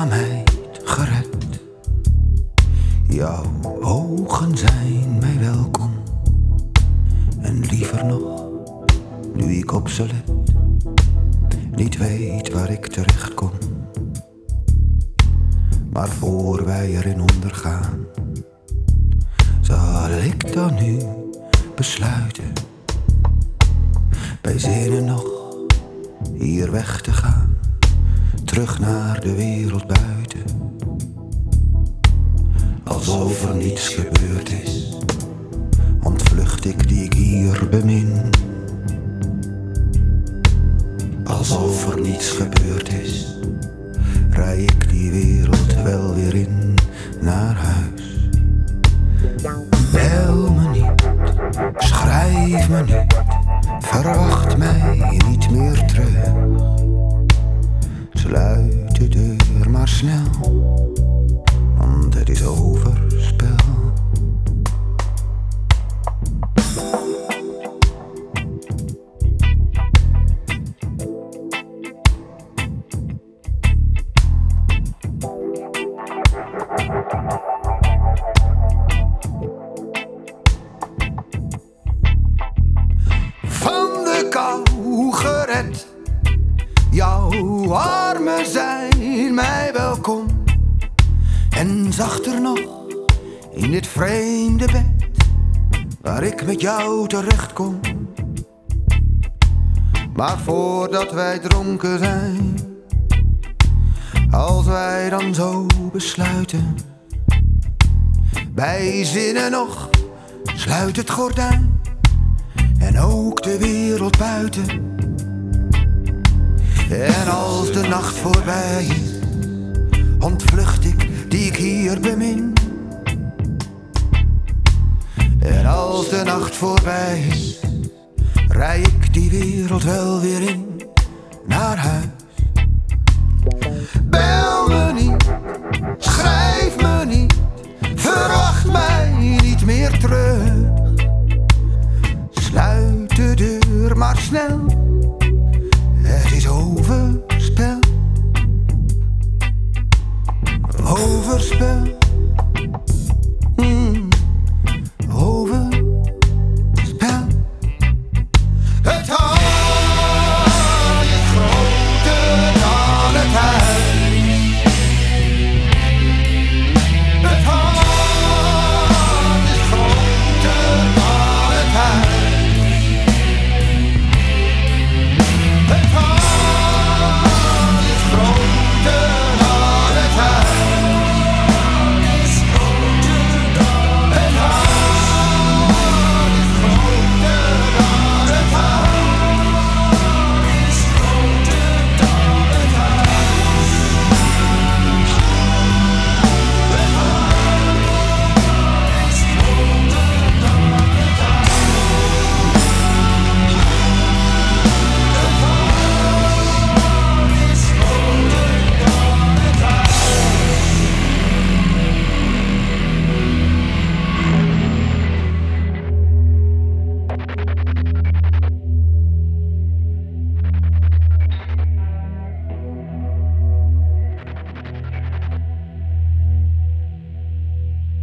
eenzaamheid gered. Jouw ogen zijn mij welkom. En liever nog, nu ik op ze let, niet weet waar ik terecht kom. Maar voor wij erin ondergaan, zal ik dan nu besluiten, bij zinnen nog hier weg te gaan, terug naar de wereld buiten. Alsof er niets gebeurd is, ontvlucht ik die ik hier bemin. Alsof er niets gebeurd is, rij ik die wereld wel weer in naar huis. Bel me niet, schrijf me niet, verwacht mij niet meer terug. Sluit de deur maar snel, want het is overspel. Gered. Jouw armen zijn mij welkom. En zachter nog in dit vreemde bed waar ik met jou terecht kom. Maar voordat wij dronken zijn, als wij dan zo besluiten, bij zinnen nog, sluit het gordijn en ook de wereld buiten. En als de nacht voorbij is, ontvlucht ik die ik hier bemin. En als de nacht voorbij is, rij ik die wereld wel weer in naar huis. Bel me niet, schrijf me niet, verwacht mij niet meer terug. Sluit de deur maar snel,